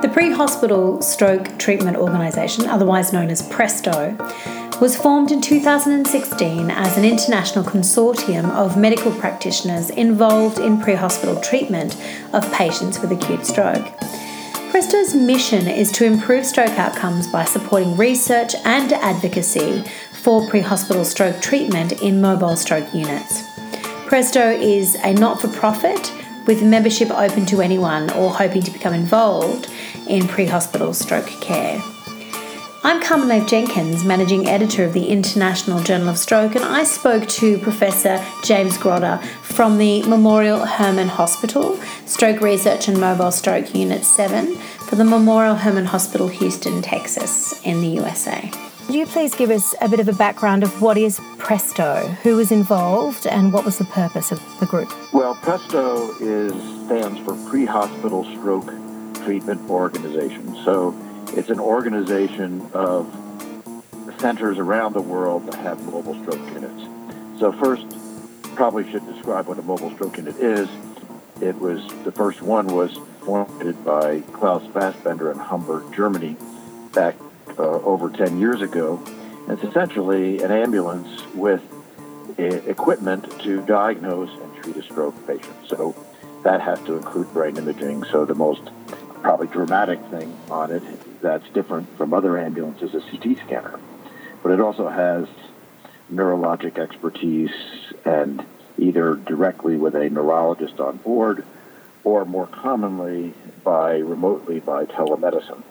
The Pre-Hospital Stroke Treatment Organisation, otherwise known as PRESTO, was formed in 2016 as an international consortium of medical practitioners involved in pre-hospital treatment of patients with acute stroke. PRESTO's mission is to improve stroke outcomes by supporting research and advocacy for pre-hospital stroke treatment in mobile stroke units. PRESTO is a not-for-profit with membership open to anyone or hoping to become involved in pre-hospital stroke care. I'm Carmen Leigh Jenkins, Managing Editor of the International Journal of Stroke, and I spoke to Professor James Grotter from the Memorial Hermann Hospital, Stroke Research and Mobile Stroke Unit 7 for the Memorial Hermann Hospital, Houston, Texas, in the USA. Could you please give us a bit of a background of what is PRESTO, who was involved, and what was the purpose of the group? Well, PRESTO stands for Pre-Hospital Stroke Treatment Organization. So it's an organization of centers around the world that have mobile stroke units. So first, probably should describe what a mobile stroke unit is. The first one was formed by Klaus Fassbender in Hamburg, Germany, back over 10 years ago. It's essentially an ambulance with equipment to diagnose and treat a stroke patient. So that has to include brain imaging. So the most probably dramatic thing on it that's different from other ambulances is a CT scanner. But it also has neurologic expertise, and either directly with a neurologist on board or more commonly remotely by telemedicine,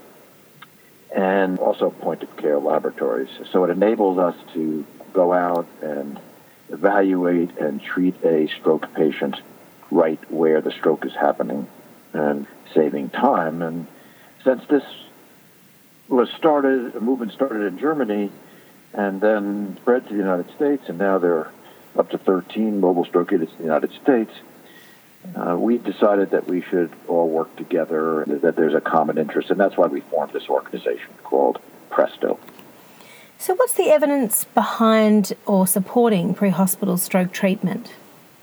and also point-of-care laboratories. So it enables us to go out and evaluate and treat a stroke patient right where the stroke is happening and saving time. And since this the movement started in Germany and then spread to the United States, and now there are up to 13 mobile stroke units in the United States, we decided that we should all work together, that there's a common interest, and that's why we formed this organization called PRESTO. So what's the evidence behind or supporting pre-hospital stroke treatment?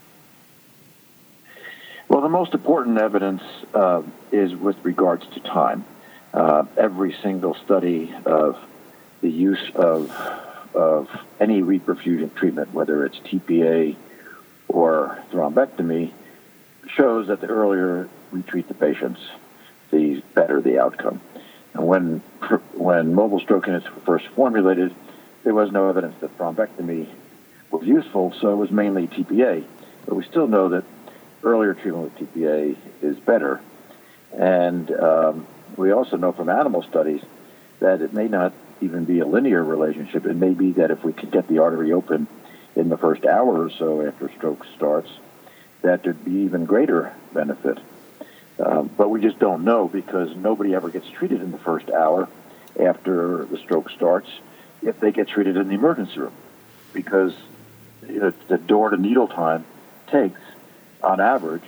Well, the most important evidence is with regards to time. Every single study of the use of any reperfusion treatment, whether it's TPA or thrombectomy, shows that the earlier we treat the patients, the better the outcome. And when mobile stroke units were first formulated, there was no evidence that thrombectomy was useful, so it was mainly TPA. But we still know that earlier treatment with TPA is better. And we also know from animal studies that it may not even be a linear relationship. It may be that if we could get the artery open in the first hour or so after stroke starts, that there'd be even greater benefit. But we just don't know, because nobody ever gets treated in the first hour after the stroke starts if they get treated in the emergency room, because the door-to-needle time takes, on average,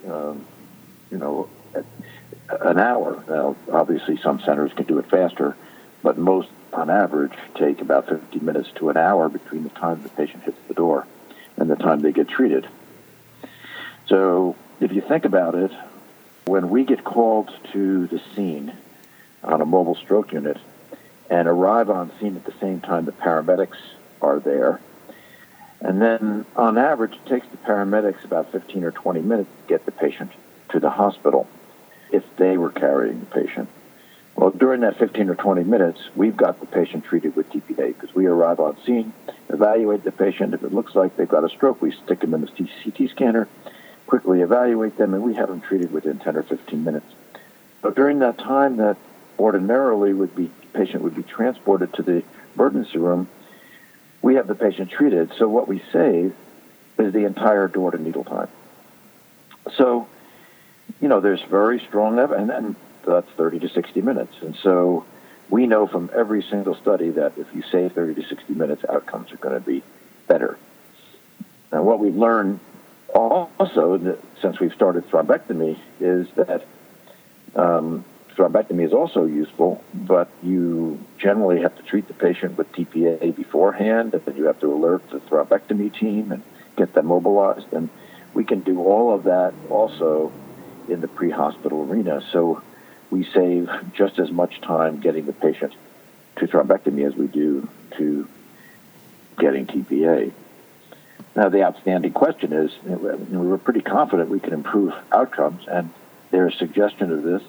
an hour. Now, obviously, some centers can do it faster, but most, on average, take about 50 minutes to an hour between the time the patient hits the door and the time they get treated. So if you think about it, when we get called to the scene on a mobile stroke unit and arrive on scene at the same time the paramedics are there, and then on average it takes the paramedics about 15 or 20 minutes to get the patient to the hospital if they were carrying the patient. Well, during that 15 or 20 minutes, we've got the patient treated with TPA, because we arrive on scene, evaluate the patient. If it looks like they've got a stroke, we stick them in the CT scanner, quickly evaluate them, and we have them treated within 10 or 15 minutes. So during that time that ordinarily patient would be transported to the emergency room, we have the patient treated. So what we save is the entire door-to-needle time. So, there's very strong evidence, and that's 30 to 60 minutes. And so we know from every single study that if you save 30 to 60 minutes, outcomes are going to be better. Now, what we've learned also, since we've started thrombectomy, is that thrombectomy is also useful, but you generally have to treat the patient with TPA beforehand, and then you have to alert the thrombectomy team and get them mobilized. And we can do all of that also in the pre-hospital arena. So we save just as much time getting the patient to thrombectomy as we do to getting TPA. Now, the outstanding question is, we were pretty confident we could improve outcomes, and there's suggestion of this.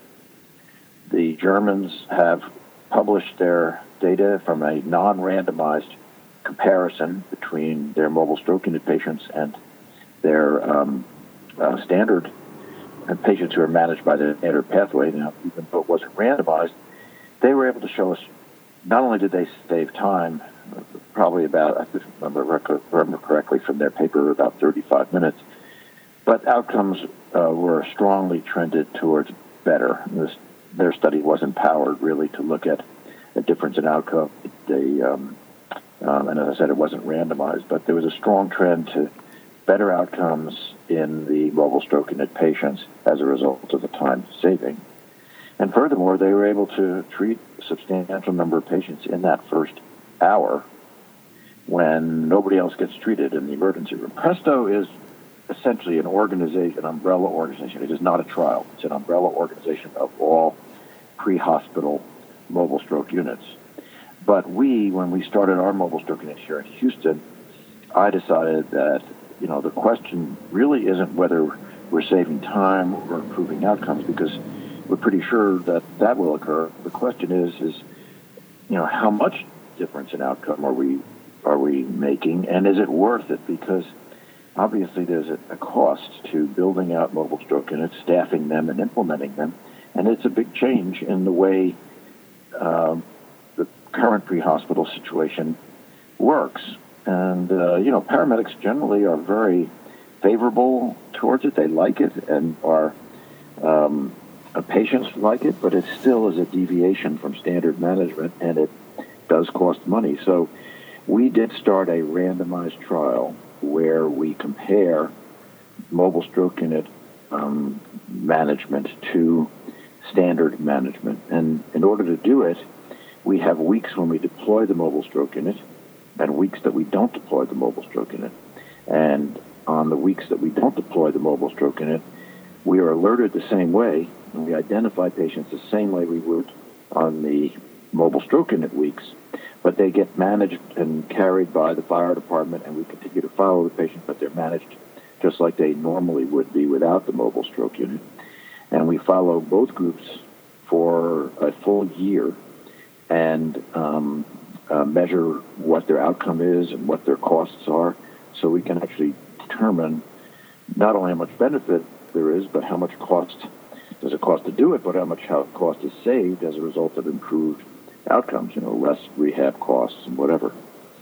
The Germans have published their data from a non-randomized comparison between their mobile stroke unit patients and their standard patients who are managed by the standard pathway. Now, even though it wasn't randomized, they were able to show us not only did they save time, probably about, I remember correctly from their paper, about 35 minutes, but outcomes were strongly trended towards better. Their study wasn't powered really to look at a difference in outcome. And as I said, it wasn't randomized, but there was a strong trend to better outcomes in the mobile stroke unit patients as a result of the time saving. And furthermore, they were able to treat a substantial number of patients in that first hour when nobody else gets treated in the emergency room. Presto is essentially an organization, an umbrella organization. It is not a trial. It's an umbrella organization of all pre-hospital mobile stroke units. But when we started our mobile stroke unit here in Houston, I decided that, the question really isn't whether we're saving time or improving outcomes, because we're pretty sure that will occur. The question is, how much difference in outcome are we making, and is it worth it? Because obviously there's a cost to building out mobile stroke units, staffing them, and implementing them, and it's a big change in the way the current pre-hospital situation works. And, paramedics generally are very favorable towards it. They like it, and our patients like it, but it still is a deviation from standard management, and it does cost money. So we did start a randomized trial where we compare mobile stroke unit management to standard management. And in order to do it, we have weeks when we deploy the mobile stroke unit and weeks that we don't deploy the mobile stroke unit. And on the weeks that we don't deploy the mobile stroke unit, we are alerted the same way, and we identify patients the same way we would on the mobile stroke unit weeks, but they get managed and carried by the fire department, and we continue to follow the patient, but they're managed just like they normally would be without the mobile stroke unit. And we follow both groups for a full year and measure what their outcome is and what their costs are, so we can actually determine not only how much benefit there is, but how much cost does it cost to do it, but how much cost is saved as a result of improved outcomes, less rehab costs and whatever.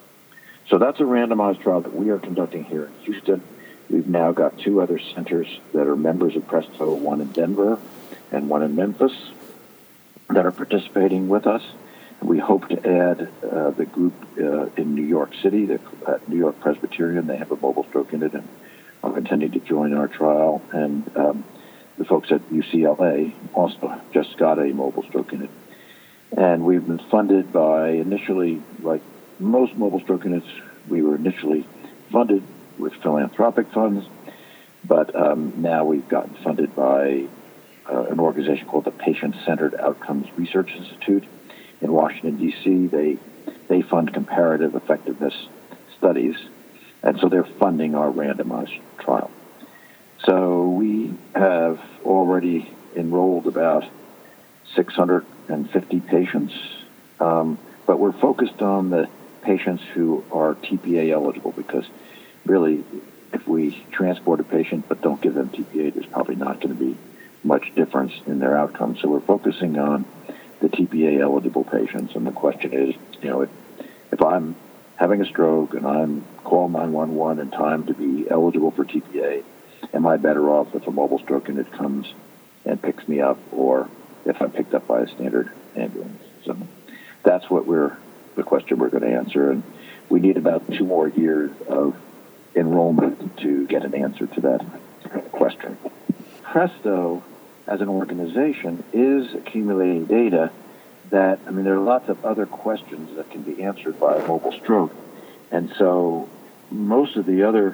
So that's a randomized trial that we are conducting here in Houston. We've now got 2 other centers that are members of Presto, one in Denver and one in Memphis, that are participating with us. We hope to add the group in New York City, the New York Presbyterian. They have a mobile stroke unit and are intending to join our trial. And the folks at UCLA also just got a mobile stroke unit. And we've been funded by, initially, like most mobile stroke units, we were initially funded with philanthropic funds, but now we've gotten funded by an organization called the Patient-Centered Outcomes Research Institute in Washington, D.C. They fund comparative effectiveness studies, and so they're funding our randomized trial. So we have already enrolled about 650 patients, but we're focused on the patients who are TPA eligible, because really, if we transport a patient but don't give them TPA, there's probably not going to be much difference in their outcomes. So we're focusing on the TPA eligible patients, and the question is, if I'm having a stroke and I'm call 911 in time to be eligible for TPA, am I better off if a mobile stroke unit comes and picks me up, or if I'm picked up by a standard ambulance? So that's the question we're going to answer, and we need about 2 more years of enrollment to get an answer to that question. Presto, as an organization, is accumulating data that, there are lots of other questions that can be answered by a mobile stroke. And so most of the other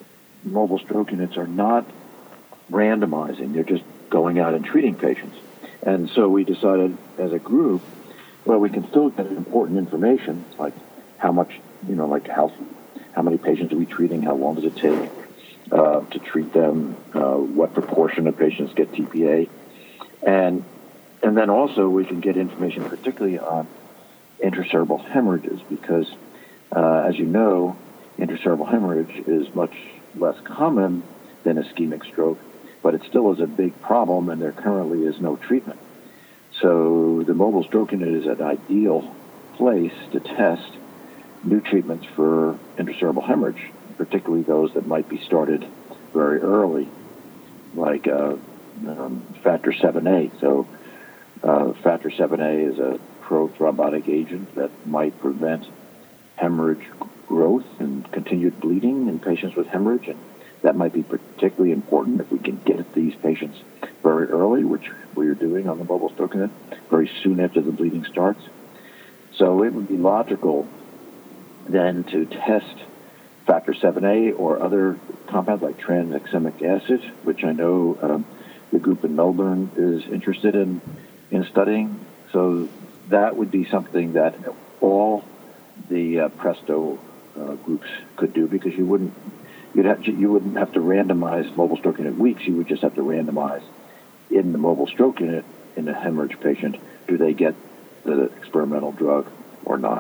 mobile stroke units are not randomizing. They're just going out and treating patients. And so we decided as a group, well, we can still get important information, like how much, like how many patients are we treating, how long does it take to treat them, what proportion of patients get TPA, and then also we can get information particularly on intracerebral hemorrhages, because as you know, intracerebral hemorrhage is much less common than ischemic stroke, but it still is a big problem, and there currently is no treatment. So the mobile stroke unit is an ideal place to test new treatments for intracerebral hemorrhage, particularly those that might be started very early, like factor 7A. So factor 7A is a prothrombotic agent that might prevent hemorrhage growth and continued bleeding in patients with hemorrhage, and that might be particularly important if we can get these patients very early, which we are doing on the mobile stroke unit, very soon after the bleeding starts. So it would be logical then to test factor 7A or other compounds like tranexamic acid, which I know the group in Melbourne is interested in studying. So that would be something that all the Presto groups could do, because you wouldn't have to randomize mobile stroke unit weeks. You would just have to randomize in the mobile stroke unit in a hemorrhage patient, do they get the experimental drug or not?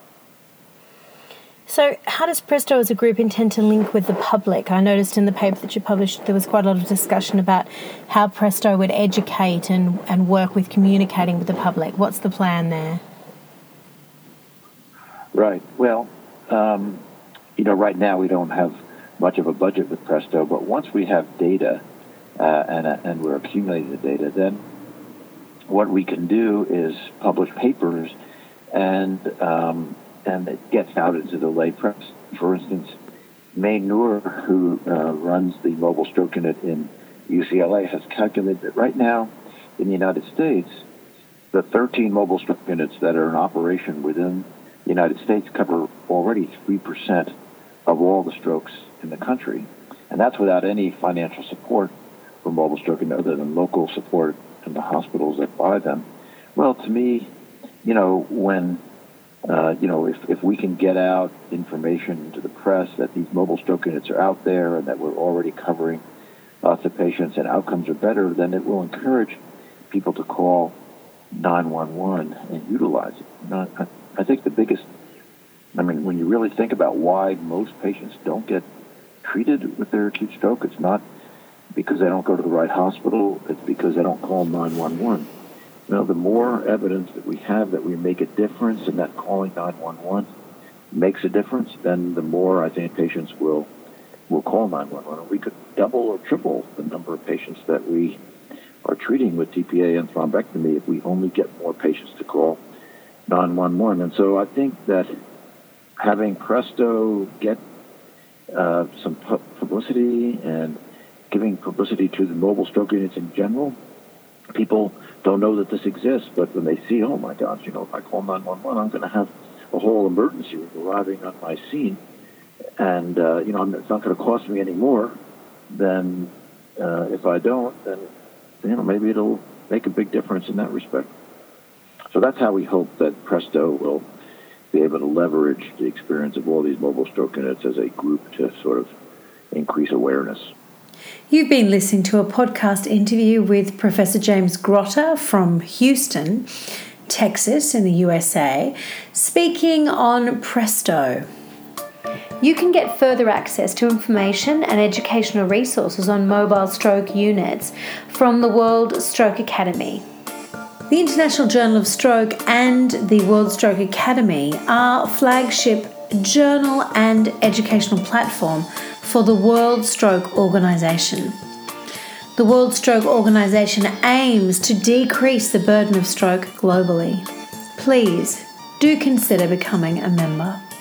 So how does Presto as a group intend to link with the public? I noticed in the paper that you published there was quite a lot of discussion about how Presto would educate and work with communicating with the public. What's the plan there? Right. Well, right now we don't have much of a budget with Presto, but once we have data and we're accumulating the data, then what we can do is publish papers, and it gets out into the lay press. For instance, May Noor, who runs the mobile stroke unit in UCLA, has calculated that right now in the United States, the 13 mobile stroke units that are in operation within the United States cover already 3% of all the strokes in the country. And that's without any financial support for mobile stroke unit other than local support in the hospitals that buy them. Well, to me, when if we can get out information to the press that these mobile stroke units are out there and that we're already covering lots of patients and outcomes are better, then it will encourage people to call 911 and utilize it. I think when you really think about why most patients don't get treated with their acute stroke, it's not because they don't go to the right hospital, it's because they don't call 911. The more evidence that we have that we make a difference and that calling 911 makes a difference, then the more I think patients will call 911. We could double or triple the number of patients that we are treating with TPA and thrombectomy if we only get more patients to call 911. And so I think that having Presto get some publicity and giving publicity to the mobile stroke units in general, people don't know that this exists, but when they see, oh my gosh, if I call 911, I'm going to have a whole emergency room arriving on my scene, and it's not going to cost me any more than if I don't, then maybe it'll make a big difference in that respect. So that's how we hope that Presto will be able to leverage the experience of all these mobile stroke units as a group to sort of increase awareness. You've been listening to a podcast interview with Professor James Grotter from Houston, Texas in the USA, speaking on Presto. You can get further access to information and educational resources on mobile stroke units from the World Stroke Academy. The International Journal of Stroke and the World Stroke Academy are flagship journal and educational platform for the World Stroke Organization. The World Stroke Organization aims to decrease the burden of stroke globally. Please do consider becoming a member.